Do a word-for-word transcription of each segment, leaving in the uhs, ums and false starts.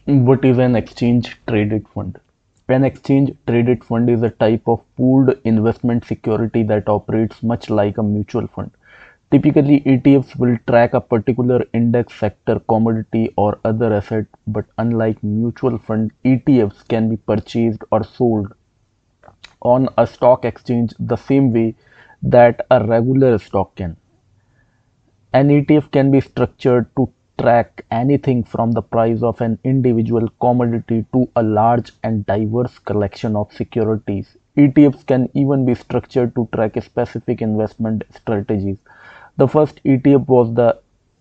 What is an exchange traded fund? An exchange traded fund is a type of pooled investment security that operates much like a mutual fund. Typically, E T Fs will track a particular index sector, commodity, or other asset, but unlike mutual fund, E T Fs can be purchased or sold on a stock exchange the same way that a regular stock can. An E T F can be structured to track anything from the price of an individual commodity to a large and diverse collection of securities. E T Fs can even be structured to track specific investment strategies. The first E T F was the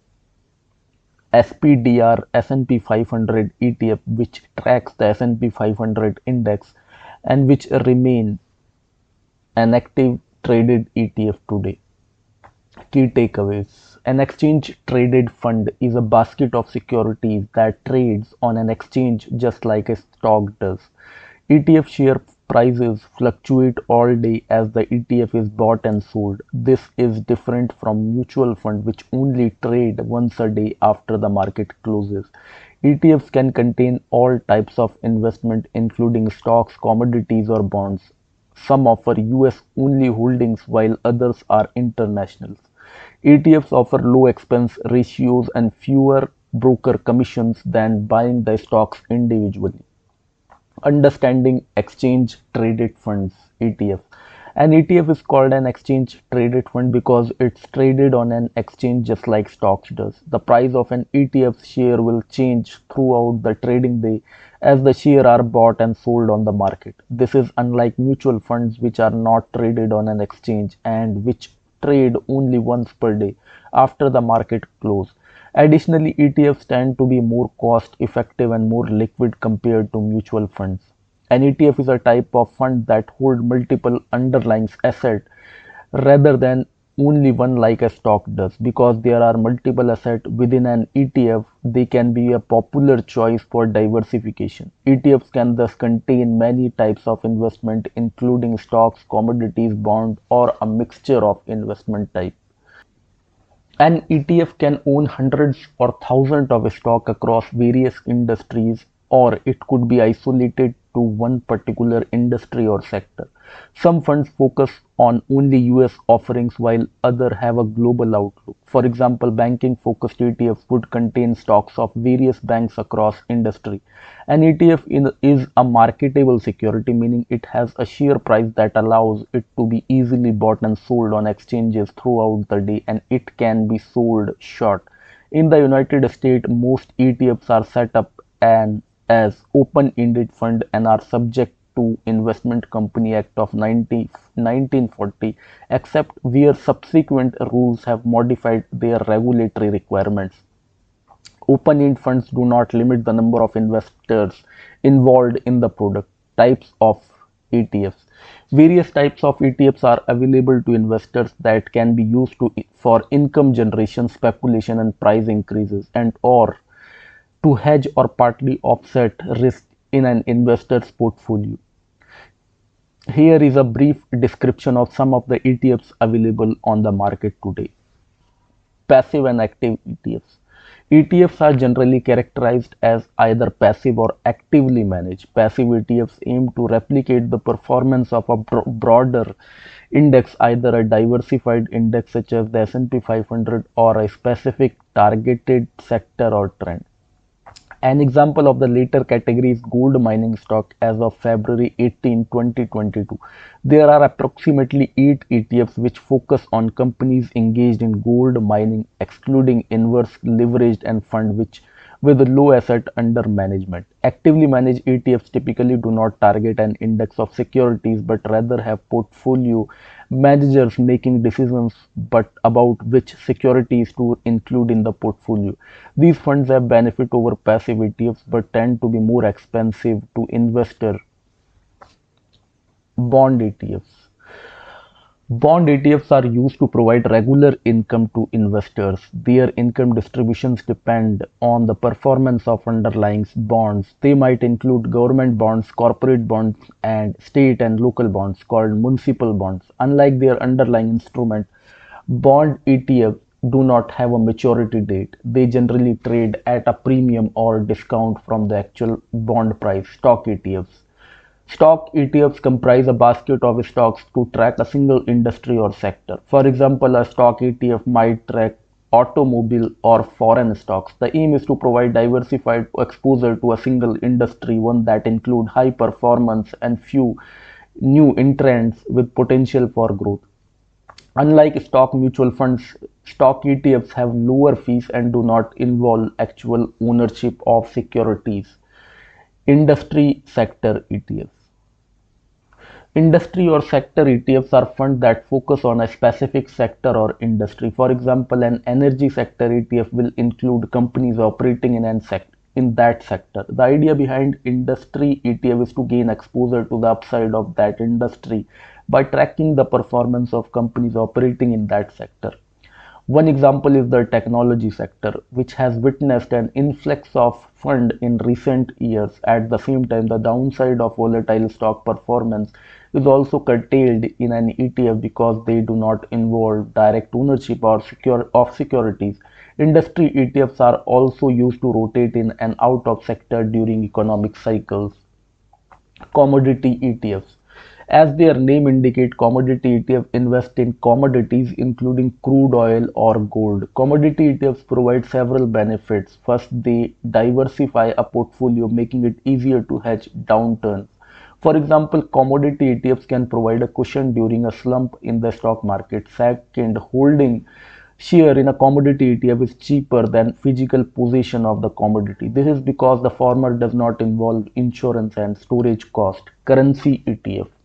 S P D R S and P five hundred E T F, which tracks the S and P five hundred index and which remain an active traded E T F today. Key takeaways: an exchange traded fund is a basket of securities that trades on an exchange just like a stock does. E T F share prices fluctuate all day as the E T F is bought and sold. This is different from mutual fund which only trade once a day after the market closes. E T Fs can contain all types of investment including stocks, commodities or bonds. Some offer U S only holdings while others are internationals. E T Fs offer low expense ratios and fewer broker commissions than buying the stocks individually. Understanding exchange traded funds E T F. An E T F is called an exchange traded fund because it's traded on an exchange just like stocks does. The price of an E T F share will change throughout the trading day as the shares are bought and sold on the market. This is unlike mutual funds which are not traded on an exchange and which trade only once per day after the market close. Additionally, E T Fs tend to be more cost effective and more liquid compared to mutual funds. An E T F is a type of fund that hold multiple underlying assets rather than only one like a stock does. Because there are multiple assets within an E T F, they can be a popular choice for diversification. E T Fs can thus contain many types of investment including stocks, commodities, bonds or a mixture of investment types. An E T F can own hundreds or thousands of stocks across various industries, or it could be isolated to one particular industry or sector. Some funds focus on only U S offerings while others have a global outlook. For example, banking focused E T Fs would contain stocks of various banks across industry. An E T F in, is a marketable security, meaning it has a share price that allows it to be easily bought and sold on exchanges throughout the day, and it can be sold short. In the United States, most E T Fs are set up and as open-ended fund and are subject to Investment Company Act of nineteen forty, except where subsequent rules have modified their regulatory requirements. Open-end funds do not limit the number of investors involved in the product. Types of E T Fs. Various types of E T Fs are available to investors that can be used to, for income generation, speculation, and price increases, and or to hedge or partly offset risk in an investor's portfolio. Here is a brief description of some of the E T Fs available on the market today. Passive and active E T Fs. E T Fs are generally characterized as either passive or actively managed. Passive E T Fs aim to replicate the performance of a bro broader index, either a diversified index such as the S and P five hundred or a specific targeted sector or trend. An example of the later category is gold mining stock as of February eighteenth, twenty twenty-two. There are approximately eight E T Fs which focus on companies engaged in gold mining, excluding inverse leveraged and fund which with low asset under management. Actively managed E T Fs typically do not target an index of securities but rather have portfolio managers making decisions but about which securities to include in the portfolio. These funds have benefit over passive E T Fs but tend to be more expensive to investor. Bond E T Fs. Bond E T Fs are used to provide regular income to investors. Their income distributions depend on the performance of underlying bonds. They might include government bonds, corporate bonds, and state and local bonds called municipal bonds. Unlike their underlying instrument, bond E T F do not have a maturity date. They generally trade at a premium or discount from the actual bond price. Stock E T Fs. Stock E T Fs comprise a basket of stocks to track a single industry or sector. For example, a stock E T F might track automobile or foreign stocks. The aim is to provide diversified exposure to a single industry, one that include high performance and few new entrants with potential for growth. Unlike stock mutual funds, stock E T Fs have lower fees and do not involve actual ownership of securities. Industry sector E T Fs. Industry or sector E T Fs are funds that focus on a specific sector or industry. For example, an energy sector E T F will include companies operating in an sec in that sector. The idea behind industry E T F is to gain exposure to the upside of that industry by tracking the performance of companies operating in that sector. One example is the technology sector, which has witnessed an influx of fund in recent years. At the same time, the downside of volatile stock performance is also curtailed in an E T F because they do not involve direct ownership or secure of securities. Industry E T Fs are also used to rotate in and out of sector during economic cycles. Commodity E T Fs. As their name indicates, commodity E T F invest in commodities including crude oil or gold. Commodity E T Fs provide several benefits. First, they diversify a portfolio, making it easier to hedge downturns. For example, commodity E T Fs can provide a cushion during a slump in the stock market. Second, holding share in a commodity E T F is cheaper than physical possession of the commodity. This is because the former does not involve insurance and storage cost. Currency E T F.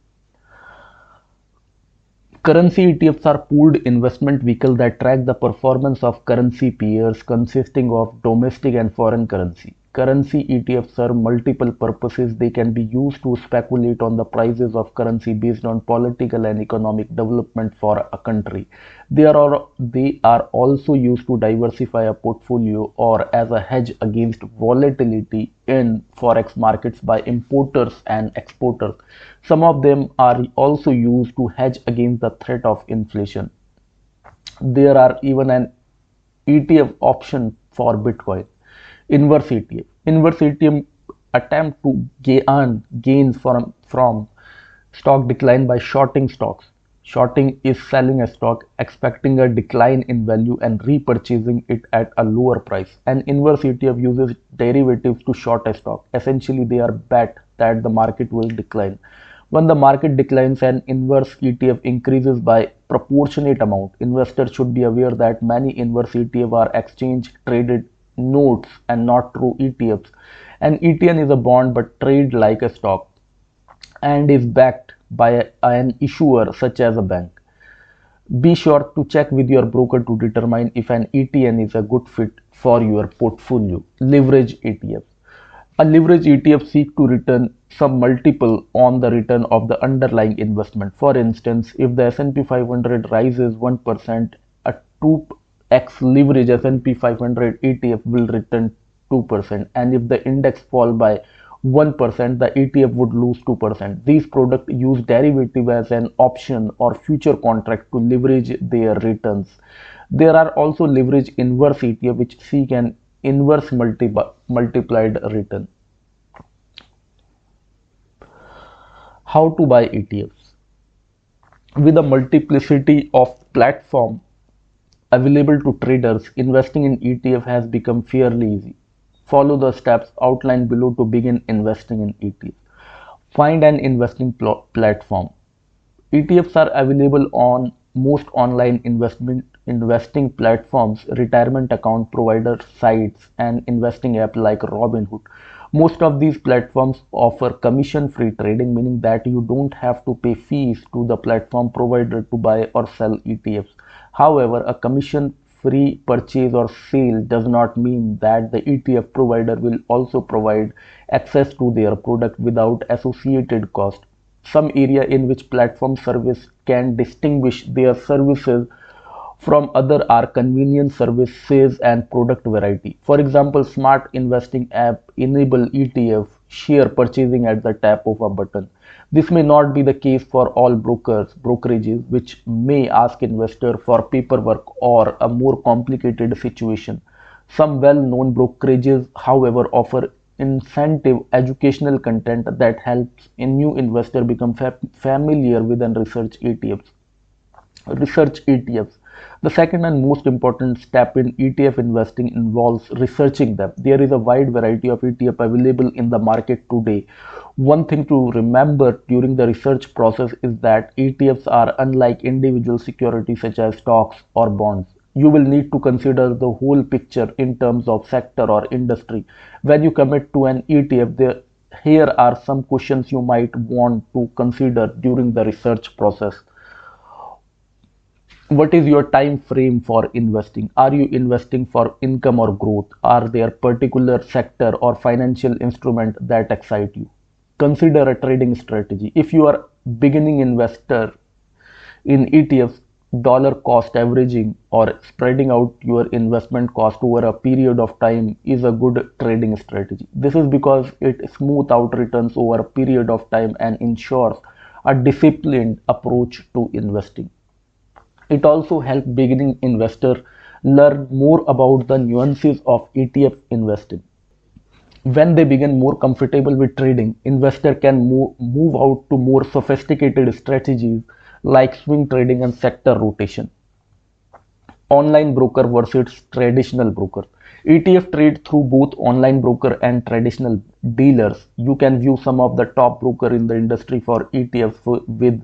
Currency E T Fs are pooled investment vehicles that track the performance of currency pairs consisting of domestic and foreign currency. Currency E T Fs serve multiple purposes. They can be used to speculate on the prices of currency based on political and economic development for a country. They are, they are also used to diversify a portfolio or as a hedge against volatility in forex markets by importers and exporters. Some of them are also used to hedge against the threat of inflation. There are even an E T F option for Bitcoin. Inverse E T F. Inverse E T F attempt to gain gains from, from stock decline by shorting stocks. Shorting is selling a stock, expecting a decline in value and repurchasing it at a lower price. An inverse E T F uses derivatives to short a stock. Essentially, they are bet that the market will decline. When the market declines, an inverse E T F increases by proportionate amount. Investors should be aware that many inverse E T F are exchange traded notes and not true E T Fs. An E T N is a bond but trade like a stock and is backed by an issuer such as a bank. Be sure to check with your broker to determine if an E T N is a good fit for your portfolio. Leverage E T F. A leverage E T F seeks to return some multiple on the return of the underlying investment. For instance, if the S and P five hundred rises one percent, a two x leverage S and P five hundred E T F will return two percent, and if the index fall by one percent, the E T F would lose two percent. These products use derivative as an option or future contract to leverage their returns. There are also leverage inverse E T F which seek an inverse multi multiplied return. How to buy E T Fs? With a multiplicity of platforms available to traders, investing in E T F has become fairly easy. Follow the steps outlined below to begin investing in E T F. Find an investing pl platform. E T Fs are available on most online investment investing platforms, retirement account provider sites, and investing apps like Robinhood. Most of these platforms offer commission-free trading, meaning that you don't have to pay fees to the platform provider to buy or sell E T Fs. However, a commission-free purchase or sale does not mean that the E T F provider will also provide access to their product without associated cost. Some area in which platform service can distinguish their services from other are convenience services and product variety. For example, smart investing app enable E T F share purchasing at the tap of a button. This may not be the case for all brokers, brokerages, which may ask investor for paperwork or a more complicated situation. Some well-known brokerages, however, offer incentive educational content that helps a new investor become fa familiar with and research E T Fs. Research E T Fs. The second and most important step in E T F investing involves researching them. There is a wide variety of E T F available in the market today. One thing to remember during the research process is that E T Fs are unlike individual securities such as stocks or bonds. You will need to consider the whole picture in terms of sector or industry. When you commit to an E T F, there, here are some questions you might want to consider during the research process. What is your time frame for investing? Are you investing for income or growth? Are there particular sector or financial instrument that excite you? Consider a trading strategy. If you are beginning investor in E T Fs, dollar cost averaging or spreading out your investment cost over a period of time is a good trading strategy. This is because it smooths out returns over a period of time and ensures a disciplined approach to investing. It also helps beginning investor learn more about the nuances of E T F investing. When they begin more comfortable with trading, investor can move, move out to more sophisticated strategies like swing trading and sector rotation. Online broker versus traditional broker. E T F trade through both online broker and traditional dealers. You can view some of the top broker in the industry for E T Fs with.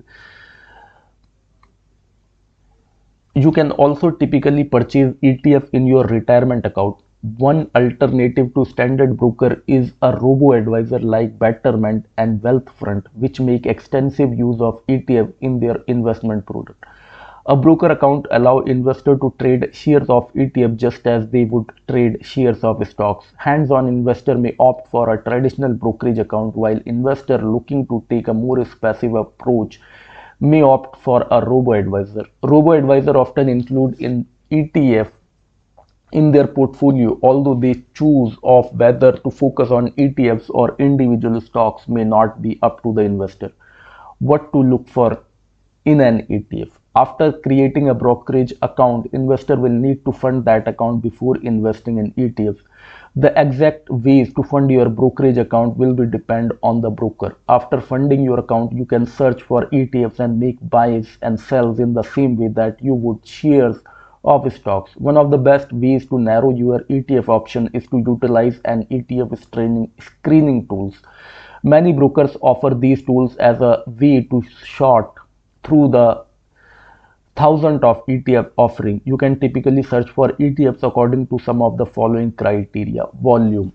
You can also typically purchase E T F in your retirement account. One alternative to standard broker is a robo-advisor like Betterment and Wealthfront, which make extensive use of E T F in their investment product. A broker account allows investors to trade shares of E T F just as they would trade shares of stocks. Hands-on investor may opt for a traditional brokerage account, while investor looking to take a more passive approach may opt for a robo-advisor. Robo-advisor often include in E T F in their portfolio, although they choose of whether to focus on E T Fs or individual stocks may not be up to the investor. What to look for in an E T F? After creating a brokerage account, investor will need to fund that account before investing in E T Fs. The exact ways to fund your brokerage account will be depend on the broker. After funding your account, you can search for E T Fs and make buys and sells in the same way that you would shares of stocks. One of the best ways to narrow your E T F option is to utilize an E T F screening, screening tools. Many brokers offer these tools as a way to sort through the thousands of E T F offering. You can typically search for E T Fs according to some of the following criteria. Volume.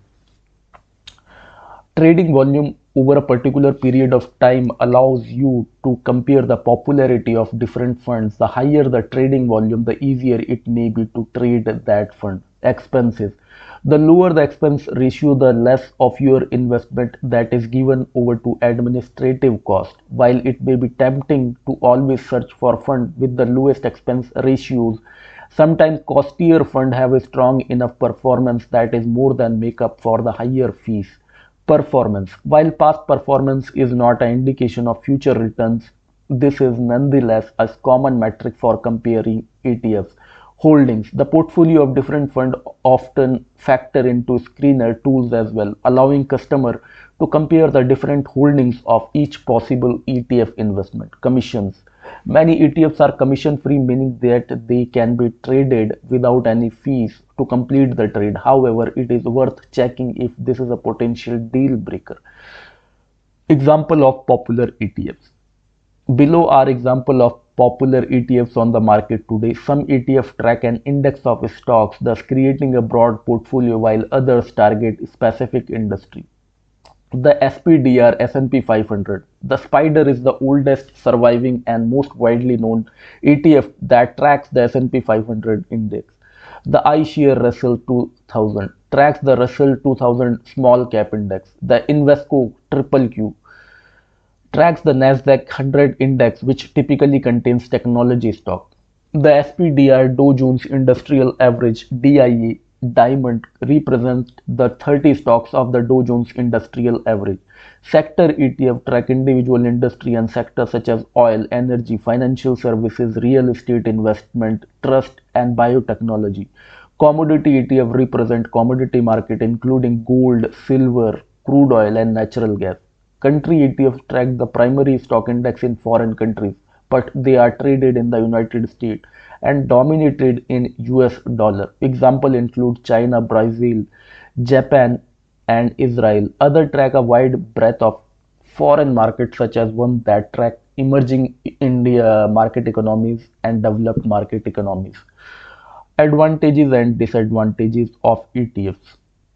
Trading volume over a particular period of time allows you to compare the popularity of different funds. The higher the trading volume, the easier it may be to trade that fund. Expenses. The lower the expense ratio, the less of your investment that is given over to administrative cost. While it may be tempting to always search for fund with the lowest expense ratios, sometimes costlier fund have a strong enough performance that is more than make up for the higher fees. Performance. While past performance is not an indication of future returns, this is nonetheless a common metric for comparing E T Fs. Holdings. The portfolio of different funds often factor into screener tools as well, allowing customer to compare the different holdings of each possible E T F investment. Commissions. Many E T Fs are commission free, meaning that they can be traded without any fees to complete the trade. However, it is worth checking if this is a potential deal breaker. Example of popular E T Fs. Below are example of popular E T Fs on the market today. Some E T F track an index of stocks, thus creating a broad portfolio, while others target specific industry. The S P D R S and P five hundred. The SPDR is the oldest surviving and most widely known E T F that tracks the S and P five hundred index. The iShares Russell two thousand tracks the Russell two thousand small cap index. The Invesco Triple Q tracks the Nasdaq one hundred index, which typically contains technology stock. The S P D R Dow Jones Industrial Average D I A diamond represents the thirty stocks of the Dow Jones Industrial Average. Sector E T F track individual industry and sectors such as oil, energy, financial services, real estate investment, trust, and biotechnology. Commodity E T F represent commodity market including gold, silver, crude oil, and natural gas. Country E T Fs track the primary stock index in foreign countries, but they are traded in the United States and dominated in U S dollar. Example include China, Brazil, Japan, and Israel. Other track a wide breadth of foreign markets such as one that track emerging India market economies and developed market economies. Advantages and disadvantages of E T Fs.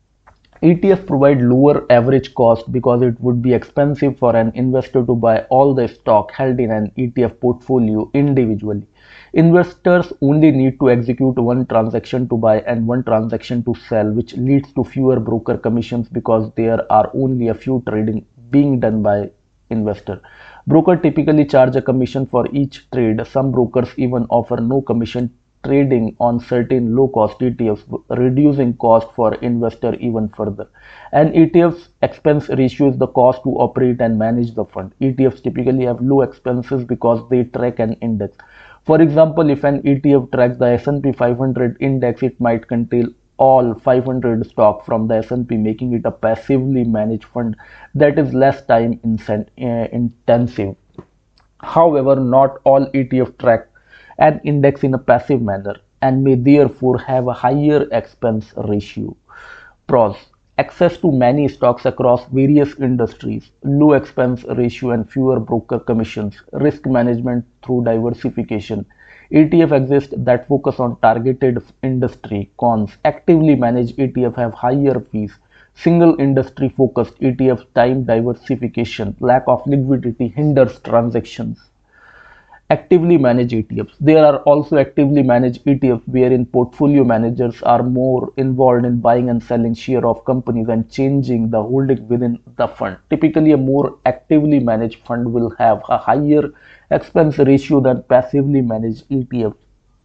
E T Fs provide lower average cost because it would be expensive for an investor to buy all the stock held in an E T F portfolio individually. Investors only need to execute one transaction to buy and one transaction to sell, which leads to fewer broker commissions because there are only a few trading being done by investor. Broker typically charge a commission for each trade. Some brokers even offer no commission trading on certain low-cost E T Fs, reducing cost for investor even further. An E T F's expense ratio is the cost to operate and manage the fund. E T Fs typically have low expenses because they track an index. For example, if an E T F tracks the S and P five hundred index, it might contain all five hundred stock from the S and P, making it a passively managed fund that is less time intensive. However, not all E T F track an index in a passive manner and may therefore have a higher expense ratio. Pros: access to many stocks across various industries, low expense ratio and fewer broker commissions, risk management through diversification. E T F exist that focus on targeted industry. Cons: actively managed E T F have higher fees. Single industry focused E T F time diversification, lack of liquidity hinders transactions. Actively managed E T Fs. There are also actively managed E T Fs wherein portfolio managers are more involved in buying and selling share of companies and changing the holding within the fund. Typically, a more actively managed fund will have a higher expense ratio than passively managed E T Fs.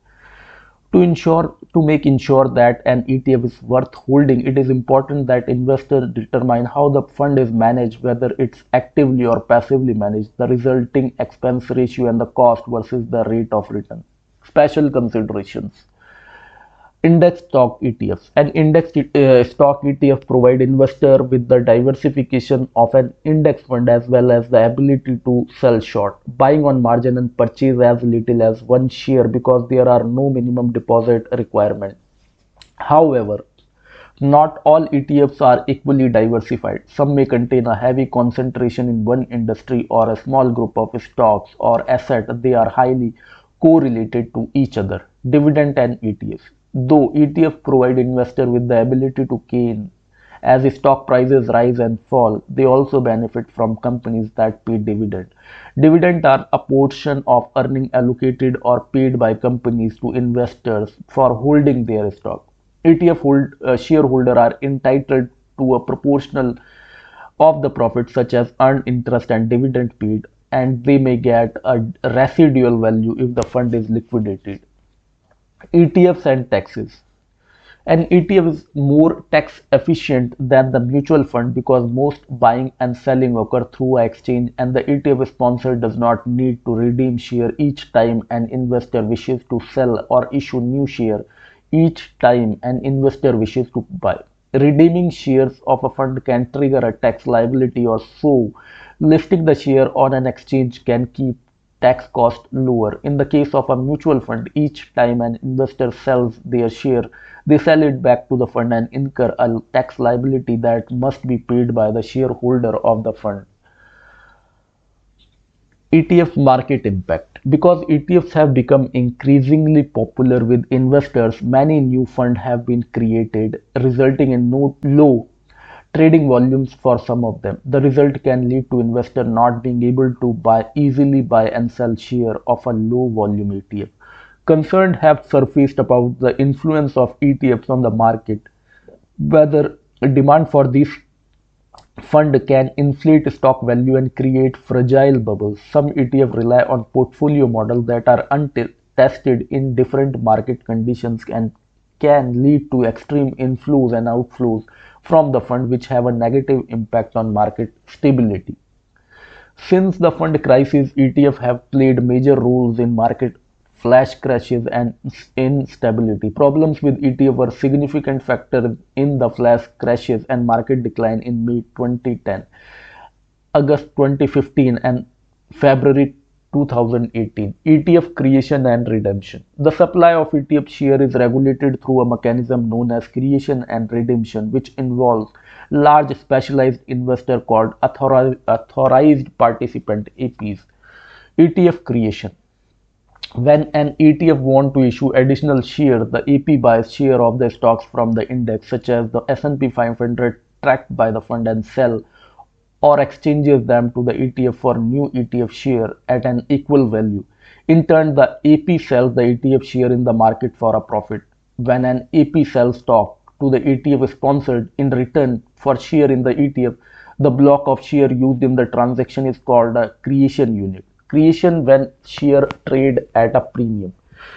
To ensure to make ensure that an E T F is worth holding, it is important that investors determine how the fund is managed, whether it's actively or passively managed, the resulting expense ratio and the cost versus the rate of return. Special considerations. Index stock E T Fs. An index uh, stock E T F provide investor with the diversification of an index fund as well as the ability to sell short, buying on margin and purchase as little as one share because there are no minimum deposit requirement. However, not all E T Fs are equally diversified. Some may contain a heavy concentration in one industry or a small group of stocks or assets. They are highly correlated to each other. Dividend and E T Fs. Though E T Fs provide investors with the ability to gain as stock prices rise and fall, they also benefit from companies that pay dividend. Dividends are a portion of earning allocated or paid by companies to investors for holding their stock. E T F hold, uh, shareholders are entitled to a proportional of the profits such as earned interest and dividend paid, and they may get a residual value if the fund is liquidated. E T Fs and taxes. An E T F is more tax efficient than the mutual fund because most buying and selling occur through an exchange and the E T F sponsor does not need to redeem share each time an investor wishes to sell or issue new share each time an investor wishes to buy. Redeeming shares of a fund can trigger a tax liability or so listing the share on an exchange can keep tax cost lower. In the case of a mutual fund, each time an investor sells their share, they sell it back to the fund and incur a tax liability that must be paid by the shareholder of the fund. E T F market impact. Because E T Fs have become increasingly popular with investors, many new funds have been created, resulting in no low trading volumes for some of them. The result can lead to investor not being able to buy easily buy and sell share of a low volume E T F. Concerns have surfaced about the influence of E T Fs on the market, whether demand for these fund can inflate stock value and create fragile bubbles. Some E T F rely on portfolio models that are untested in different market conditions and can lead to extreme inflows and outflows from the fund, which have a negative impact on market stability. Since the fund crisis, E T F have played major roles in market flash crashes and instability. Problems with E T F were significant factors in the flash crashes and market decline in May twenty ten, August twenty fifteen, and February two thousand eighteen. E T F creation and redemption. The supply of E T F share is regulated through a mechanism known as creation and redemption, which involves large specialized investor called authorized, authorized participant A Ps. E T F creation. When an E T F wants to issue additional share, the A P buys share of the stocks from the index, such as the S and P five hundred tracked by the fund, and sell or exchanges them to the E T F for new E T F share at an equal value. In turn, the A P sells the E T F share in the market for a profit. When an A P sells stock to the E T F sponsored in return for share in the E T F, the block of share used in the transaction is called a creation unit. Creation when share trade at a premium.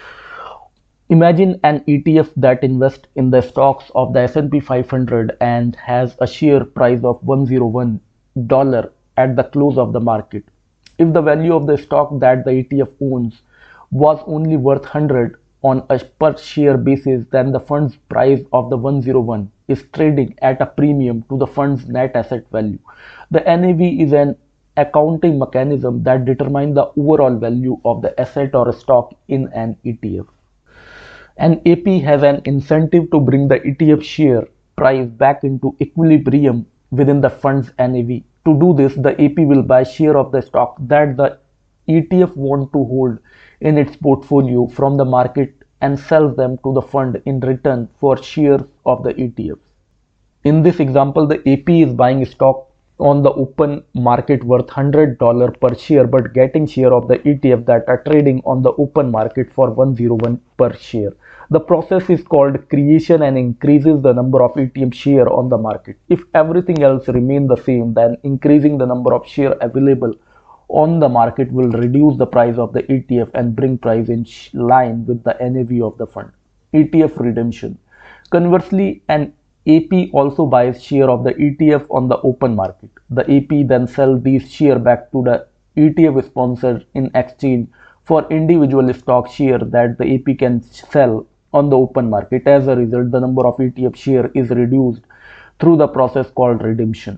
Imagine an E T F that invests in the stocks of the S and P five hundred and has a share price of one hundred one dollars at the close of the market. If the value of the stock that the E T F owns was only worth one hundred on a per share basis, then the fund's price of the one hundred one is trading at a premium to the fund's net asset value. The N A V is an accounting mechanism that determines the overall value of the asset or stock in an E T F. An A P has an incentive to bring the E T F share price back into equilibrium within the fund's N A V. To do this, the A P will buy share of the stock that the E T F wants to hold in its portfolio from the market and sells them to the fund in return for shares of the E T F. In this example, the A P is buying stock on the open market worth one hundred dollars per share, but getting share of the E T F that are trading on the open market for one hundred one per share. The process is called creation and increases the number of E T F share on the market. If everything else remains the same, then increasing the number of share available on the market will reduce the price of the E T F and bring price in line with the N A V of the fund. E T F redemption. Conversely, an A P also buys share of the E T F on the open market. The A P then sells these share back to the E T F sponsor in exchange for individual stock share that the A P can sell on the open market. As a result, the number of E T F share is reduced through the process called redemption.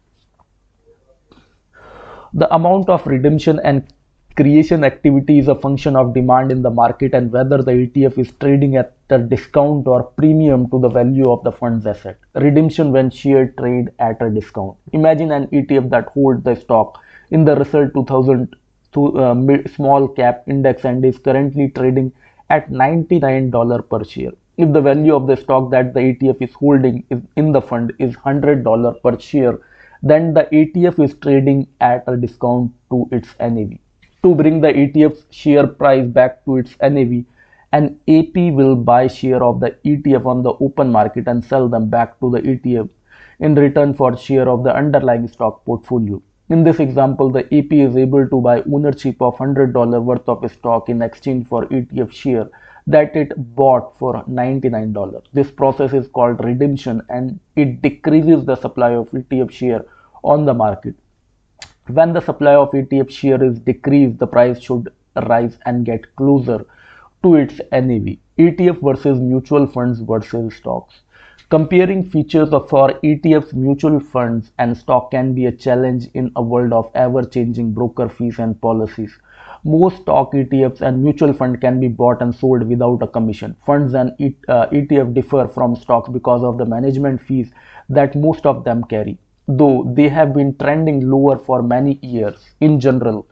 The amount of redemption and creation activity is a function of demand in the market and whether the E T F is trading at a discount or premium to the value of the fund's asset. Redemption when share trade at a discount. Imagine an E T F that holds the stock in the Russell two thousand to, uh, mid, small cap index and is currently trading at ninety-nine dollars per share. If the value of the stock that the E T F is holding is in the fund is one hundred dollars per share, then the E T F is trading at a discount to its N A V. To bring the E T F share price back to its N A V, an A P will buy share of the E T F on the open market and sell them back to the E T F in return for share of the underlying stock portfolio. In this example, the A P is able to buy ownership of one hundred dollars worth of stock in exchange for E T F share that it bought for ninety-nine dollars. This process is called redemption and it decreases the supply of E T F share on the market. When the supply of E T F share is decreased, the price should rise and get closer to its N A V. E T F versus mutual funds versus stocks. Comparing features of for E T Fs, mutual funds and stock can be a challenge in a world of ever-changing broker fees and policies. Most stock E T Fs and mutual fund can be bought and sold without a commission. Funds and E T F differ from stocks because of the management fees that most of them carry, though they have been trending lower for many years. In general,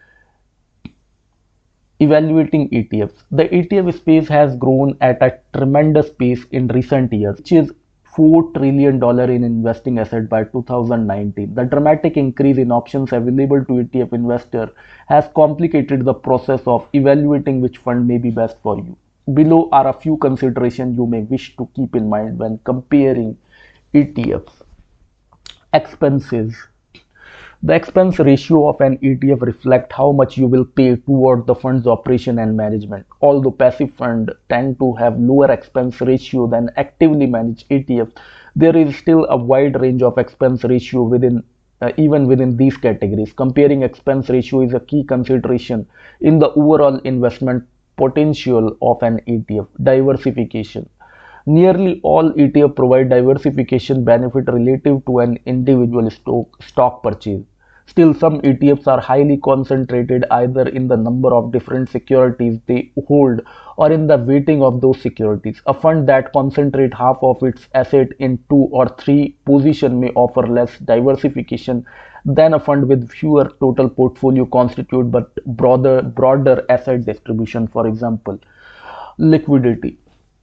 evaluating E T Fs. The E T F space has grown at a tremendous pace in recent years, which is four trillion dollars in investing asset by two thousand nineteen. The dramatic increase in options available to E T F investor has complicated the process of evaluating which fund may be best for you. Below are a few considerations you may wish to keep in mind when comparing E T Fs. Expenses. The expense ratio of an E T F reflects how much you will pay toward the fund's operation and management. Although passive funds tend to have lower expense ratio than actively managed E T Fs, there is still a wide range of expense ratio within uh, even within these categories. Comparing expense ratio is a key consideration in the overall investment potential of an E T F. Diversification. Nearly all E T F provide diversification benefit relative to an individual stock, stock purchase. Still, some E T Fs are highly concentrated either in the number of different securities they hold or in the weighting of those securities. A fund that concentrates half of its asset in two or three positions may offer less diversification than a fund with fewer total portfolio constitute but broader broader asset distribution. For example, liquidity.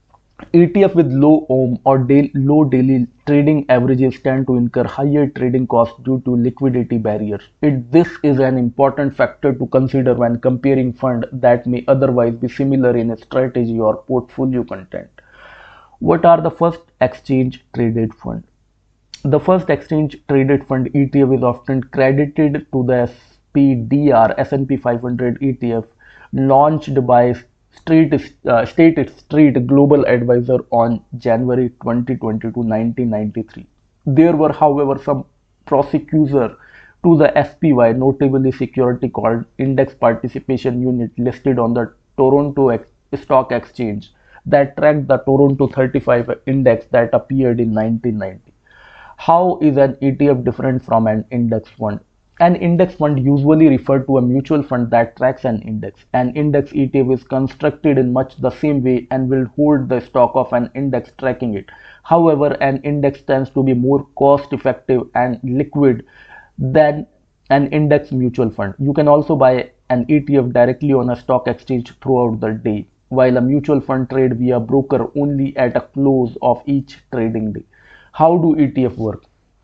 E T F with low ohm or daily, low daily trading averages tend to incur higher trading costs due to liquidity barriers. It, this is an important factor to consider when comparing funds that may otherwise be similar in strategy or portfolio content. What are the first exchange traded fund? The first exchange traded fund E T F is often credited to the S P D R S and P five hundred E T F launched by Street, uh, State Street Global Advisor on January twenty twenty-two, nineteen ninety-three. There were, however, some prosecutors to the S P Y, notably security called Index Participation Unit, listed on the Toronto Ex Stock Exchange, that tracked the Toronto thirty-five index that appeared in nineteen ninety. How is an E T F different from an index fund? An index fund usually refers to a mutual fund that tracks an index. An index E T F is constructed in much the same way and will hold the stock of an index tracking it. However, an index tends to be more cost effective and liquid than an index mutual fund. You can also buy an E T F directly on a stock exchange throughout the day, while a mutual fund trade via broker only at a close of each trading day. How do E T F work?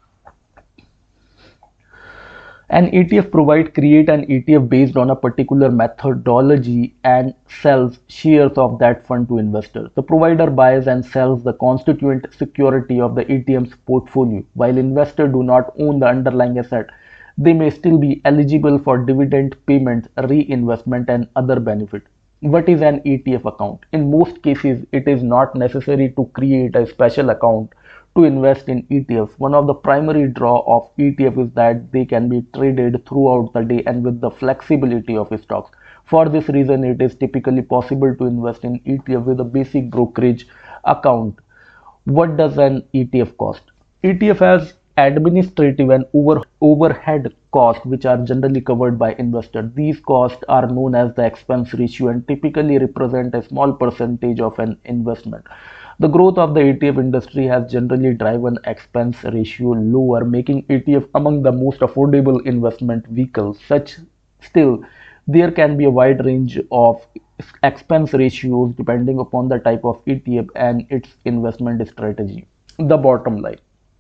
An E T F provides create an E T F based on a particular methodology and sells shares of that fund to investors. The provider buys and sells the constituent security of the E T F's portfolio. While investors do not own the underlying asset, they may still be eligible for dividend payments, reinvestment, and other benefits. What is an E T F account? In most cases, it is not necessary to create a special account to invest in E T Fs. One of the primary draw of E T F is that they can be traded throughout the day and with the flexibility of stocks. For this reason, it is typically possible to invest in E T F with a basic brokerage account. What does an E T F cost? E T F has administrative and over, overhead costs which are generally covered by investors. These costs are known as the expense ratio and typically represent a small percentage of an investment. The growth of the E T F industry has generally driven expense ratio lower, making E T F among the most affordable investment vehicles. Such still, there can be a wide range of expense ratios depending upon the type of E T F and its investment strategy. The bottom line.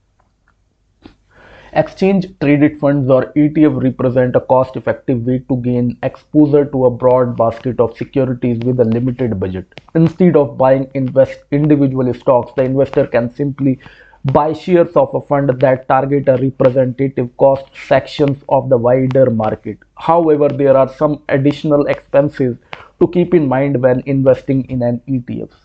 Exchange traded funds or E T F represent a cost-effective way to gain exposure to a broad basket of securities with a limited budget. Instead of buying invest individual stocks, the investor can simply buy shares of a fund that target a representative cost sections of the wider market. However, there are some additional expenses to keep in mind when investing in an E T F.